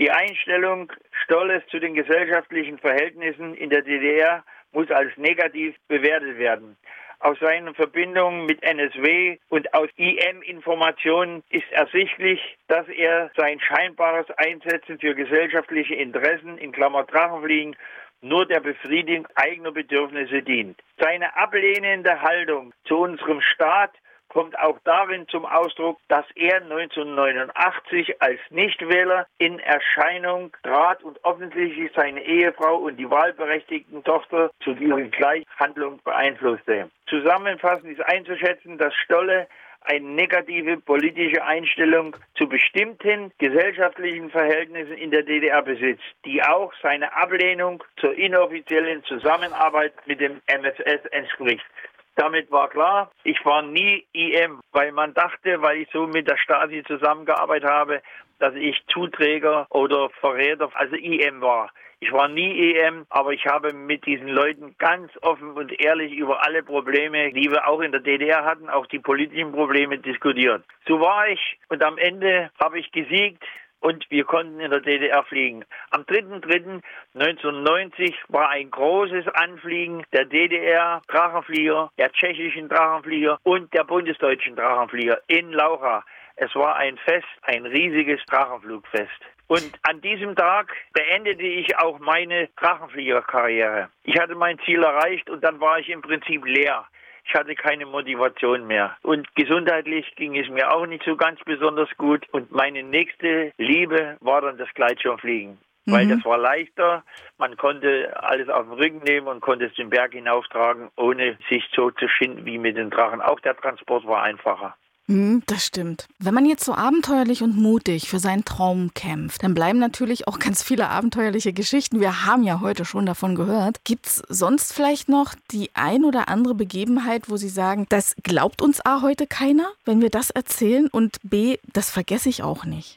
Die Einstellung Stolles zu den gesellschaftlichen Verhältnissen in der D D R muss als negativ bewertet werden. Aus seinen Verbindungen mit N S W und aus I M-Informationen ist ersichtlich, dass er sein scheinbares Einsetzen für gesellschaftliche Interessen, in Klammer Drachenfliegen, nur der Befriedigung eigener Bedürfnisse dient. Seine ablehnende Haltung zu unserem Staat kommt auch darin zum Ausdruck, dass er neunzehnhundertneunundachtzig als Nichtwähler in Erscheinung trat und offensichtlich seine Ehefrau und die wahlberechtigten Tochter zu ihren Gleichhandlung beeinflusste. Zusammenfassend ist einzuschätzen, dass Stolle eine negative politische Einstellung zu bestimmten gesellschaftlichen Verhältnissen in der D D R besitzt, die auch seine Ablehnung zur inoffiziellen Zusammenarbeit mit dem M F S entspricht. Damit war klar, ich war nie I M, weil man dachte, weil ich so mit der Stasi zusammengearbeitet habe, dass ich Zuträger oder Verräter, also I M war. Ich war nie I M, aber ich habe mit diesen Leuten ganz offen und ehrlich über alle Probleme, die wir auch in der D D R hatten, auch die politischen Probleme diskutiert. So war ich und am Ende habe ich gesiegt. Und wir konnten in der D D R fliegen. Am dritter dritter neunzehnhundertneunzig war ein großes Anfliegen der D D R Drachenflieger, der tschechischen Drachenflieger und der bundesdeutschen Drachenflieger in Laucha. Es war ein Fest, ein riesiges Drachenflugfest. Und an diesem Tag beendete ich auch meine Drachenfliegerkarriere. Ich hatte mein Ziel erreicht und dann war ich im Prinzip leer. Ich hatte keine Motivation mehr. Und gesundheitlich ging es mir auch nicht so ganz besonders gut. Und meine nächste Liebe war dann das Gleitschirmfliegen. Mhm. Weil das war leichter. Man konnte alles auf den Rücken nehmen und konnte es den Berg hinauftragen, ohne sich so zu schinden wie mit den Drachen. Auch der Transport war einfacher. Das stimmt. Wenn man jetzt so abenteuerlich und mutig für seinen Traum kämpft, dann bleiben natürlich auch ganz viele abenteuerliche Geschichten. Wir haben ja heute schon davon gehört. Gibt's sonst vielleicht noch die ein oder andere Begebenheit, wo Sie sagen, das glaubt uns A heute keiner, wenn wir das erzählen, und B, das vergesse ich auch nicht?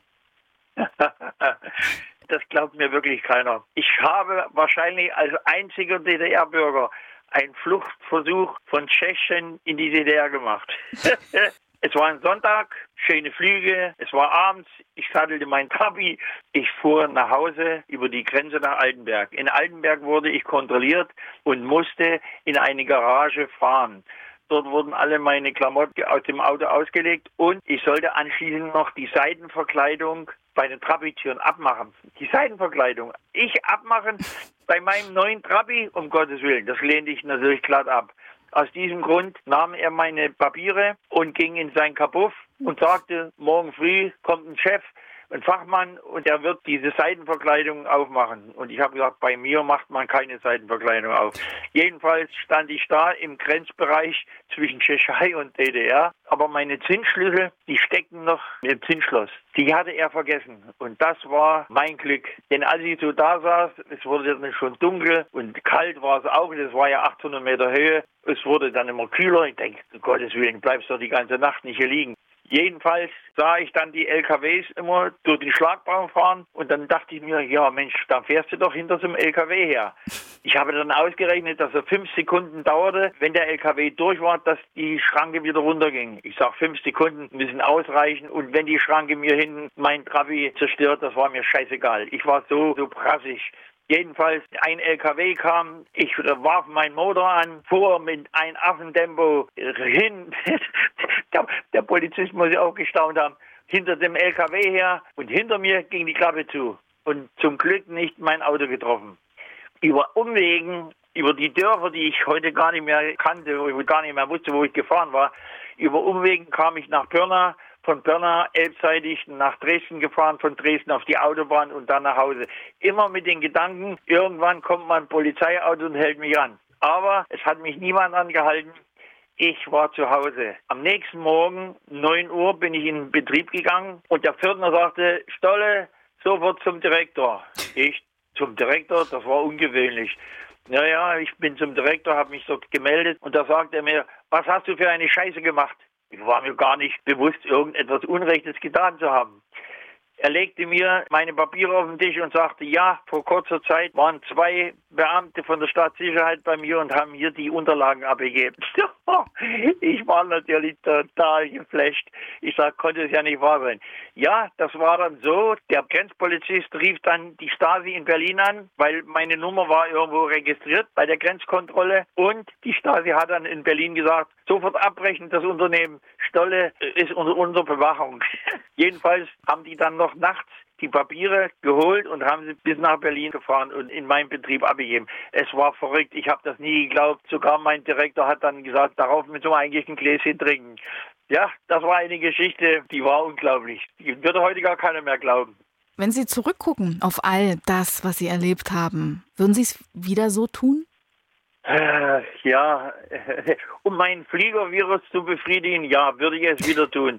Das glaubt mir wirklich keiner. Ich habe wahrscheinlich als einziger D D R-Bürger einen Fluchtversuch von Tschechien in die D D R gemacht. Es war ein Sonntag, schöne Flüge, es war abends, ich sattelte mein Trabi, ich fuhr nach Hause über die Grenze nach Altenberg. In Altenberg wurde ich kontrolliert und musste in eine Garage fahren. Dort wurden alle meine Klamotten aus dem Auto ausgelegt und ich sollte anschließend noch die Seitenverkleidung bei den Trabi-Türen abmachen. Die Seitenverkleidung. Ich abmachen bei meinem neuen Trabi, um Gottes Willen, das lehnte ich natürlich glatt ab. Aus diesem Grund nahm er meine Papiere und ging in sein Kabuff und sagte, morgen früh kommt ein Chef, ein Fachmann, und er wird diese Seitenverkleidung aufmachen. Und ich habe gesagt, bei mir macht man keine Seitenverkleidung auf. Jedenfalls stand ich da im Grenzbereich zwischen Tschechei und D D R. Aber meine Zinsschlüssel, die steckten noch im Zinsschloss. Die hatte er vergessen. Und das war mein Glück. Denn als ich so da saß, es wurde dann schon dunkel und kalt war es auch. Das war ja achthundert Meter Höhe. Es wurde dann immer kühler. Ich denke, um Gottes Willen, bleibst doch die ganze Nacht nicht hier liegen. Jedenfalls sah ich dann die L K Ws immer durch den Schlagbaum fahren und dann dachte ich mir, ja Mensch, da fährst du doch hinter so einem L K W her. Ich habe dann ausgerechnet, dass es fünf Sekunden dauerte, wenn der L K W durch war, dass die Schranke wieder runterging. Ich sag, fünf Sekunden müssen ausreichen, und wenn die Schranke mir hinten mein Trabi zerstört, das war mir scheißegal. Ich war so, so prassig. Jedenfalls, ein L K W kam, ich warf meinen Motor an, fuhr mit einem Affentempo hin. der, der Polizist muss ja auch gestaunt haben, hinter dem L K W her, und hinter mir ging die Klappe zu. Und zum Glück nicht mein Auto getroffen. Über Umwegen, über die Dörfer, die ich heute gar nicht mehr kannte, wo ich gar nicht mehr wusste, wo ich gefahren war, über Umwegen kam ich nach Pirna. Von Pirna elbseitig nach Dresden gefahren, von Dresden auf die Autobahn und dann nach Hause. Immer mit den Gedanken, irgendwann kommt mal ein Polizeiauto und hält mich an. Aber es hat mich niemand angehalten. Ich war zu Hause. Am nächsten Morgen, neun Uhr, bin ich in den Betrieb gegangen und der Pförtner sagte, Stolle, sofort zum Direktor. Ich zum Direktor, das war ungewöhnlich. Naja, ich bin zum Direktor, habe mich dort gemeldet und da sagte er mir, was hast du für eine Scheiße gemacht? Ich war mir gar nicht bewusst, irgendetwas Unrechtes getan zu haben. Er legte mir meine Papiere auf den Tisch und sagte, ja, vor kurzer Zeit waren zwei Beamte von der Staatssicherheit bei mir und haben hier die Unterlagen abgegeben. Ich war natürlich total geflasht. Ich sag, konnte es ja nicht wahr sein. Ja, das war dann so, der Grenzpolizist rief dann die Stasi in Berlin an, weil meine Nummer war irgendwo registriert bei der Grenzkontrolle. Und die Stasi hat dann in Berlin gesagt, sofort abbrechen, das Unternehmen Stolle ist unter, unter Bewachung. Jedenfalls haben die dann noch nachts die Papiere geholt und haben sie bis nach Berlin gefahren und in meinen Betrieb abgegeben. Es war verrückt, ich habe das nie geglaubt. Sogar mein Direktor hat dann gesagt, darauf müssen wir eigentlich ein Gläschen trinken. Ja, das war eine Geschichte, die war unglaublich. Die würde heute gar keiner mehr glauben. Wenn Sie zurückgucken auf all das, was Sie erlebt haben, würden Sie es wieder so tun? Äh, ja, um meinen Fliegervirus zu befriedigen, ja, würde ich es wieder tun.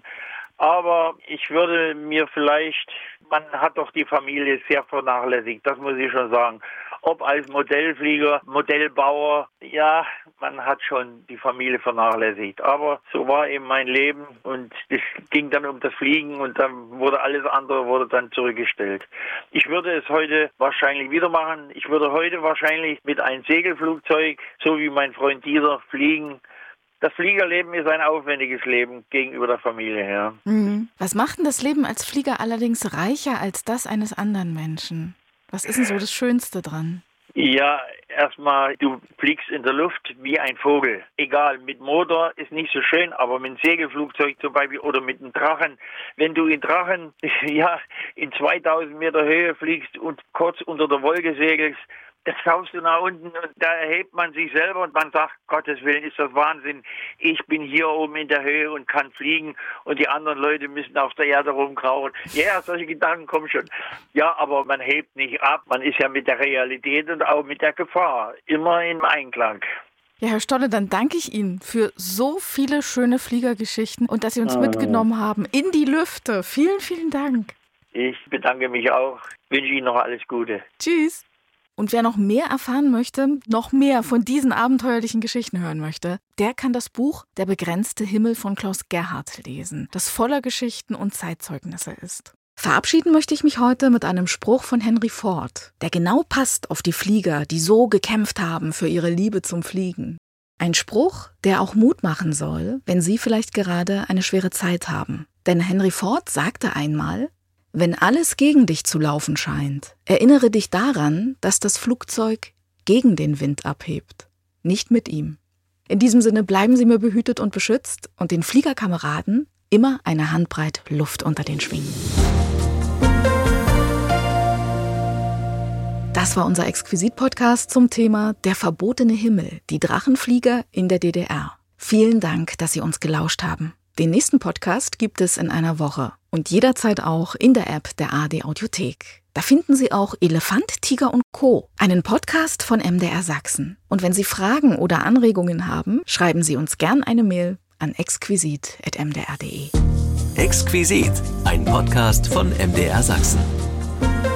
Aber ich würde mir vielleicht, man hat doch die Familie sehr vernachlässigt, das muss ich schon sagen. Ob als Modellflieger, Modellbauer, ja, man hat schon die Familie vernachlässigt. Aber so war eben mein Leben und es ging dann um das Fliegen und dann wurde alles andere wurde dann zurückgestellt. Ich würde es heute wahrscheinlich wieder machen. Ich würde heute wahrscheinlich mit einem Segelflugzeug, so wie mein Freund Dieter, fliegen. Das Fliegerleben ist ein aufwendiges Leben gegenüber der Familie, ja. Mhm. Was macht denn das Leben als Flieger allerdings reicher als das eines anderen Menschen? Was ist denn so das Schönste dran? Ja, erstmal, du fliegst in der Luft wie ein Vogel. Egal, mit Motor ist nicht so schön, aber mit einem Segelflugzeug zum Beispiel oder mit einem Drachen. Wenn du in Drachen, ja, in zweitausend Meter Höhe fliegst und kurz unter der Wolke segelst, das schaust du nach unten und da erhebt man sich selber und man sagt, Gottes Willen, ist das Wahnsinn. Ich bin hier oben in der Höhe und kann fliegen und die anderen Leute müssen auf der Erde rumkrauchen. Ja, solche Gedanken kommen schon. Ja, aber man hebt nicht ab. Man ist ja mit der Realität und auch mit der Gefahr immer im Einklang. Ja, Herr Stolle, dann danke ich Ihnen für so viele schöne Fliegergeschichten und dass Sie uns Ah. mitgenommen haben in die Lüfte. Vielen, vielen Dank. Ich bedanke mich auch. Wünsche Ihnen noch alles Gute. Tschüss. Und wer noch mehr erfahren möchte, noch mehr von diesen abenteuerlichen Geschichten hören möchte, der kann das Buch Der begrenzte Himmel von Klaus Gerhardt lesen, das voller Geschichten und Zeitzeugnisse ist. Verabschieden möchte ich mich heute mit einem Spruch von Henry Ford, der genau passt auf die Flieger, die so gekämpft haben für ihre Liebe zum Fliegen. Ein Spruch, der auch Mut machen soll, wenn Sie vielleicht gerade eine schwere Zeit haben. Denn Henry Ford sagte einmal: Wenn alles gegen dich zu laufen scheint, erinnere dich daran, dass das Flugzeug gegen den Wind abhebt, nicht mit ihm. In diesem Sinne bleiben Sie mir behütet und beschützt und den Fliegerkameraden immer eine Handbreit Luft unter den Schwingen. Das war unser Exquisit-Podcast zum Thema Der verbotene Himmel, die Drachenflieger in der D D R. Vielen Dank, dass Sie uns gelauscht haben. Den nächsten Podcast gibt es in einer Woche und jederzeit auch in der App der A R D Audiothek. Da finden Sie auch Elefant, Tiger und Co., einen Podcast von M D R Sachsen. Und wenn Sie Fragen oder Anregungen haben, schreiben Sie uns gern eine Mail an exquisit at m d r punkt d e. Exquisit, ein Podcast von M D R Sachsen.